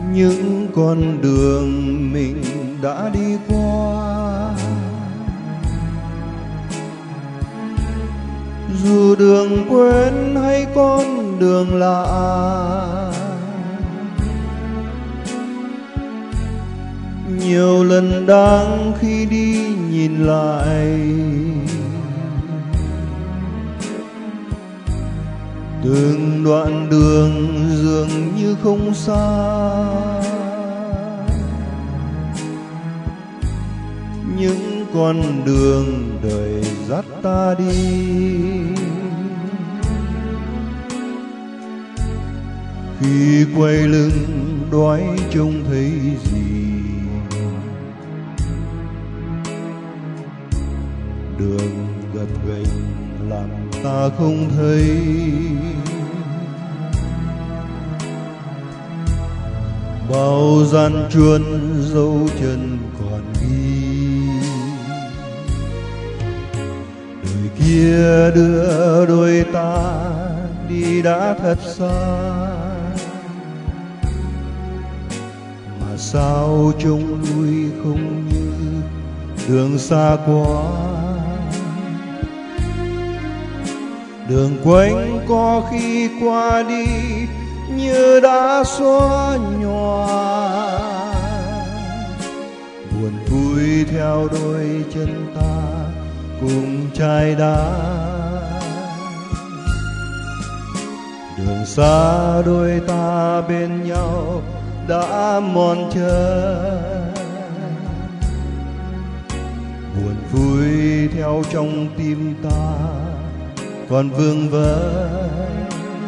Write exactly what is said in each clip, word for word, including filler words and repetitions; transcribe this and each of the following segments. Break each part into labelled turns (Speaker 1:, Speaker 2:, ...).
Speaker 1: những con đường mình đã đi qua. Dù đường quen hay con đường lạ, nhiều lần đang khi đi nhìn lại, từng đoạn đường dường như không xa. Những con đường đời dắt ta đi, khi quay lưng đoái trông thấy gì. Đường gập ghềnh làm ta không thấy, bao gian truân dấu chân còn ghi. Đời kia đưa đôi ta đi đã thật xa, mà sao trông lui không như đường xa quá. Đường quanh co khi qua đi như đã xóa nhòa, buồn vui theo đôi chân ta cùng chai đá. Đường xa đôi ta bên nhau đã mòn chân, buồn vui theo trong tim ta còn vương vấn.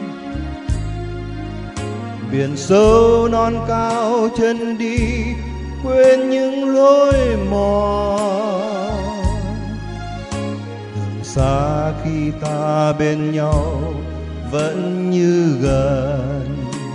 Speaker 1: Biển sâu non cao chân đi, quên những lối mòn. Đường xa khi ta bên nhau vẫn như gần.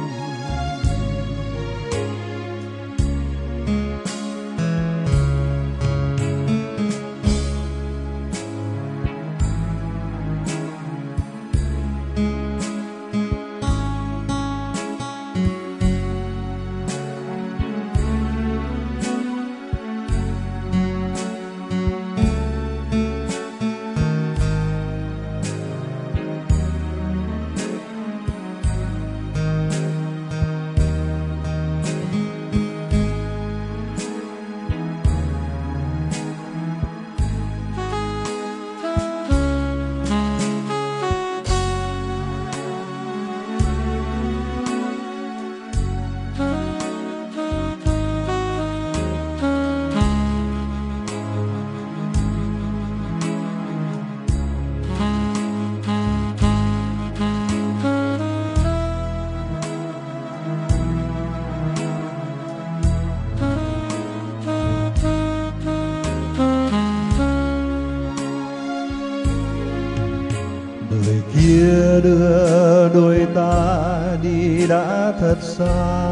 Speaker 1: Đời kia đưa đôi ta đi đã thật xa,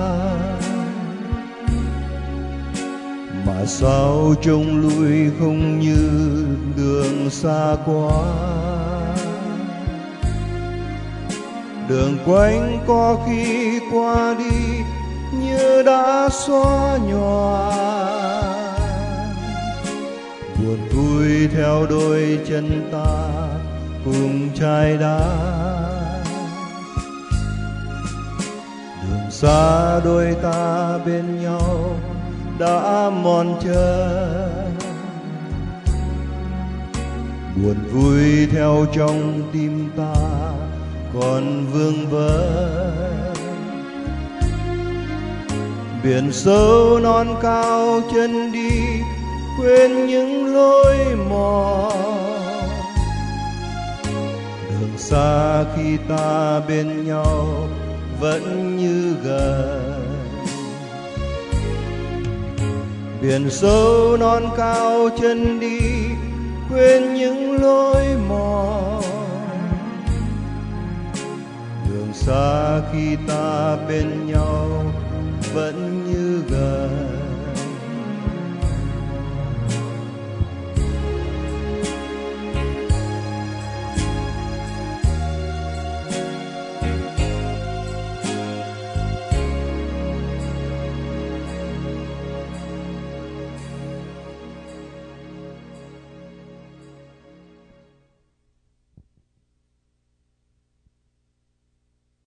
Speaker 1: mà sao trông lui không như đường xa quá. Đường quanh có khi qua đi như đã xóa nhòa, buồn vui theo đôi chân ta cùng chai đá. Đường xa đôi ta bên nhau đã mòn chân, buồn vui theo trong tim ta còn vương vấn. Biển sâu non cao chân đi, quên những lối mòn. Đường xa khi ta bên nhau vẫn như gần. Biển sâu non cao chân đi, quên những lối mòn. Đường xa khi ta bên nhau vẫn như gần.